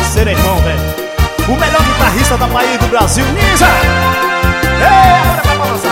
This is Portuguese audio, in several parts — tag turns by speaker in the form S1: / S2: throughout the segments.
S1: parceiro, irmão, velho. O melhor guitarrista da Bahia e do Brasil, Ninja! Ei, agora vai balançar.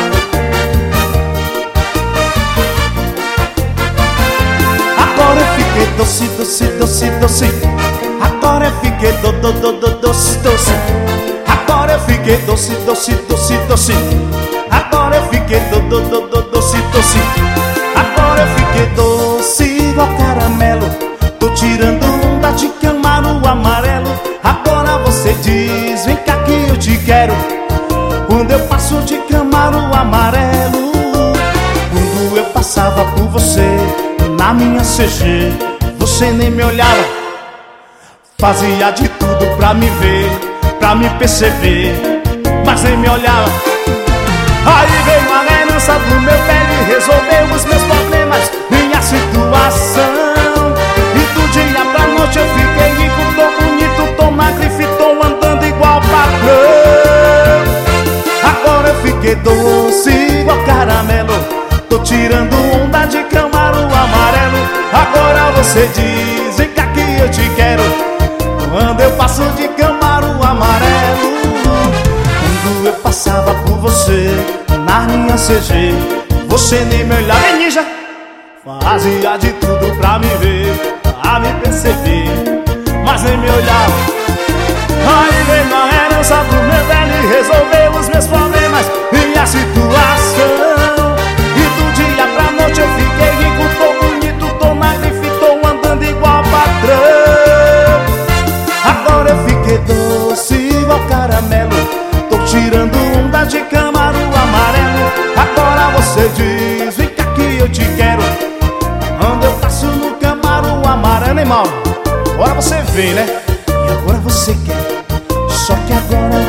S1: Agora eu fiquei doce, doce, doce, doce. Agora eu fiquei doce, doce. Agora eu fiquei doce, doce, doce, doce. Agora eu fiquei doce, doce. Agora eu fiquei doce igual caramelo. Tô tirando onda de Camaro amarelo. Agora você diz, vem cá que eu te quero. Quando eu passo de Camaro amarelo, quando eu passava por você na minha CG, você nem me olhava. Fazia de tudo pra me ver, pra me perceber, mas nem me olhava. Aí veio a herança do meu velho e resolveu os meus problemas, minha situação. E do dia pra noite eu fiquei rico, tô bonito, tô magro e tô andando igual padrão. Agora eu fiquei doce igual caramelo. Tô tirando onda de Camaro amarelo. Agora você diz, vem cá que eu te quero. Quando eu passo de Camaro amarelo, quando eu passava por você na minha CG, você nem me olhava. Vem, Ninja! Fazia de tudo pra me ver, pra me perceber, mas nem me olhava. Aí veio a herança do meu velho e resolveu os meus problemas, minha situação. E do dia pra noite eu fiquei rico, tô bonito, tô magro e tô andando igual patrão. Agora eu fiquei doce igual caramelo. Tô tirando onda de Camaro amarelo. Agora você diz, vem cá que eu te quero. Quando eu passo no Camaro amarelo, hein, Mauro? Agora você vem, né? E agora você quer. Só que agora